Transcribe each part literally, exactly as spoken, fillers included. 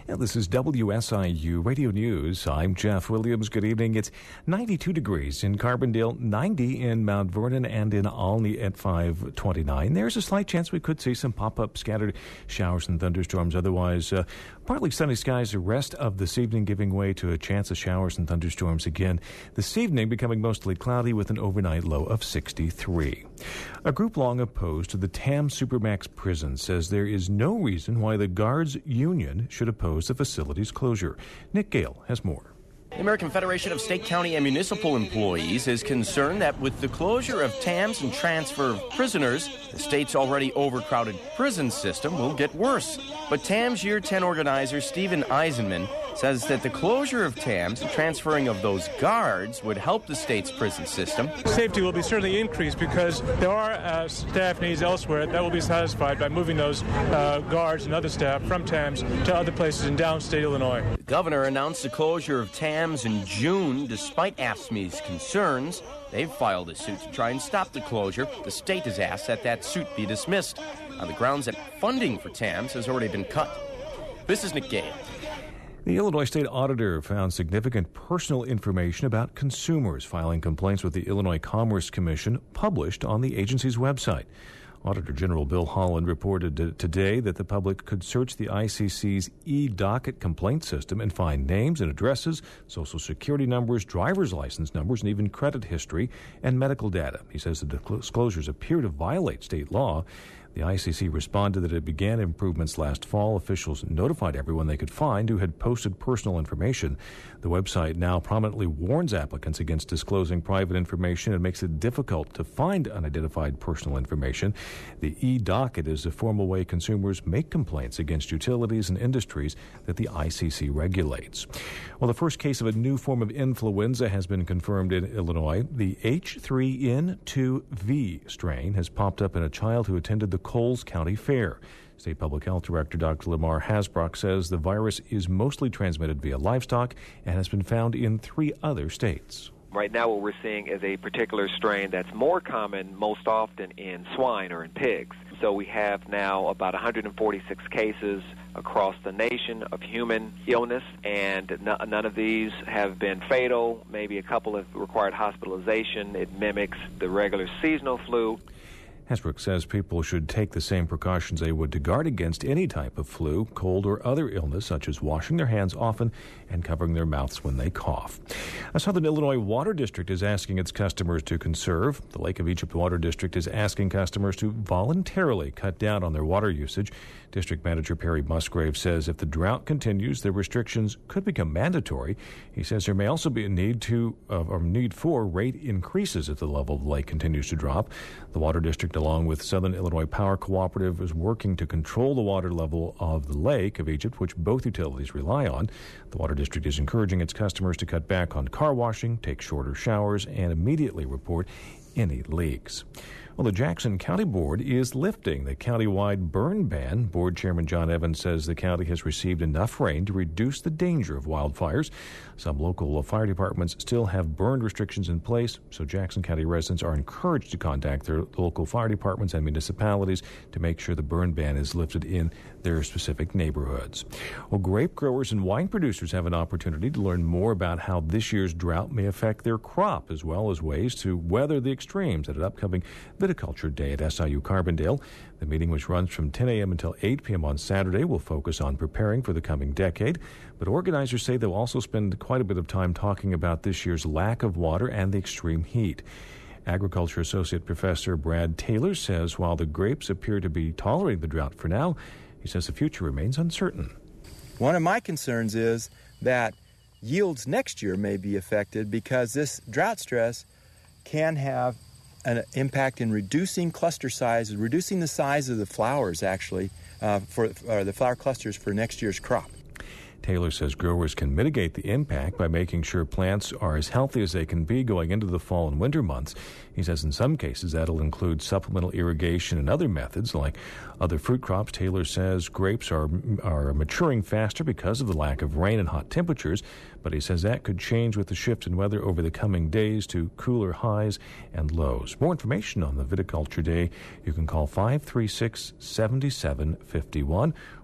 Yeah, this is W S I U Radio News. I'm Jeff Williams. Good evening. It's ninety-two degrees in Carbondale, ninety in Mount Vernon, and in Alney at five twenty-nine. There's a slight chance we could see some pop-up scattered showers and thunderstorms. Otherwise, uh, partly sunny skies the rest of this evening, giving way to a chance of showers and thunderstorms again this evening, becoming mostly cloudy with an overnight low of sixty-three. A group long opposed to the Tam Supermax prison says there is no reason why the guards union should oppose the facility's closure. Nick Gale has more. The American Federation of State, County, and Municipal Employees is concerned that with the closure of T A Ms and transfer of prisoners, the state's already overcrowded prison system will get worse. But T A Ms Year ten organizer Stephen Eisenman says that the closure of T A Ms and transferring of those guards would help the state's prison system. Safety will be certainly increased because there are uh, staff needs elsewhere that will be satisfied by moving those uh, guards and other staff from T A Ms to other places in downstate Illinois. The governor announced the closure of T A Ms in June despite A F S C Me's concerns. They've filed a suit to try and stop the closure. The state has asked that that suit be dismissed on the grounds that funding for T A Ms has already been cut. This is Nick Gale. The Illinois State Auditor found significant personal information about consumers filing complaints with the Illinois Commerce Commission published on the agency's website. Auditor General Bill Holland reported today that the public could search the I C C's e-docket complaint system and find names and addresses, social security numbers, driver's license numbers, and even credit history and medical data. He says the disclosures appear to violate state law. The I C C responded that it began improvements last fall. Officials notified everyone they could find who had posted personal information. The website now prominently warns applicants against disclosing private information and makes it difficult to find unidentified personal information. The e-docket is a formal way consumers make complaints against utilities and industries that the I C C regulates. Well, the first case of a new form of influenza has been confirmed in Illinois. The H three N two V strain has popped up in a child who attended the Coles County Fair. State Public Health Director Doctor Lamar Hasbrock says the virus is mostly transmitted via livestock and has been found in three other states. Right now what we're seeing is a particular strain that's more common most often in swine or in pigs. So we have now about one hundred forty-six cases across the nation of human illness, and n- none of these have been fatal. Maybe a couple have required hospitalization. It mimics the regular seasonal flu. Hasbrook says people should take the same precautions they would to guard against any type of flu, cold, or other illness, such as washing their hands often and covering their mouths when they cough. A Southern Illinois Water District is asking its customers to conserve. The Lake of Egypt Water District is asking customers to voluntarily cut down on their water usage. District Manager Perry Musgrave says if the drought continues, the restrictions could become mandatory. He says there may also be a need to uh, or need for rate increases if the level of the lake continues to drop. The Water District, along with Southern Illinois Power Cooperative, is working to control the water level of the Lake of Egypt, which both utilities rely on. The Water District is encouraging its customers to cut back on car washing, take shorter showers, and immediately report any leaks. Well, the Jackson County Board is lifting the county-wide burn ban. Board Chairman John Evans says the county has received enough rain to reduce the danger of wildfires. Some local fire departments still have burn restrictions in place, so Jackson County residents are encouraged to contact their local fire departments and municipalities to make sure the burn ban is lifted in their specific neighborhoods. Well, grape growers and wine producers have an opportunity to learn more about how this year's drought may affect their crop, as well as ways to weather the extremes at an upcoming Viticulture Day at S I U Carbondale. The meeting, which runs from ten a.m. until eight p.m. on Saturday, will focus on preparing for the coming decade. But organizers say they'll also spend quite a bit of time talking about this year's lack of water and the extreme heat. Agriculture Associate Professor Brad Taylor says while the grapes appear to be tolerating the drought for now, he says the future remains uncertain. One of my concerns is that yields next year may be affected because this drought stress can have an impact in reducing cluster size, reducing the size of the flowers, actually, uh, for uh, the flower clusters for next year's crop. Taylor says growers can mitigate the impact by making sure plants are as healthy as they can be going into the fall and winter months. He says in some cases that'll include supplemental irrigation and other methods like other fruit crops. Taylor says grapes are are maturing faster because of the lack of rain and hot temperatures, but he says that could change with the shift in weather over the coming days to cooler highs and lows. More information on the Viticulture Day, you can call five three six, seven seven five one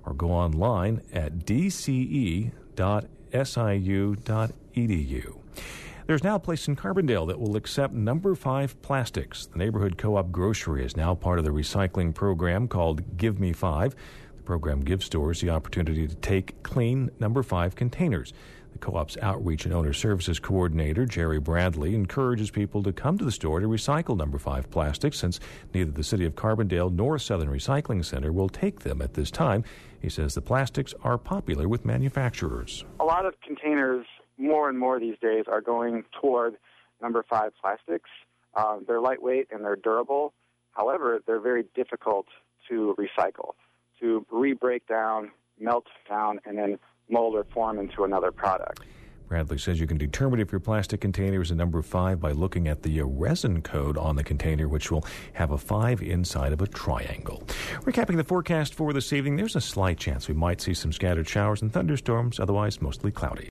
or go online at d c e dot s i u dot e d u. There's now a place in Carbondale that will accept number five plastics. The neighborhood co-op grocery is now part of the recycling program called Give Me Five. The program gives stores the opportunity to take clean number five containers. The co-op's outreach and owner services coordinator, Jerry Bradley, encourages people to come to the store to recycle number five plastics, since neither the City of Carbondale nor Southern Recycling Center will take them at this time. He says the plastics are popular with manufacturers. A lot of containers, more and more these days, are going toward number five plastics. Um, they're lightweight and they're durable. However, they're very difficult to recycle, to re-break down, melt down, and then mold or form into another product. Bradley says you can determine if your plastic container is a number five by looking at the resin code on the container, which will have a five inside of a triangle. Recapping the forecast for this evening, there's a slight chance we might see some scattered showers and thunderstorms, otherwise mostly cloudy.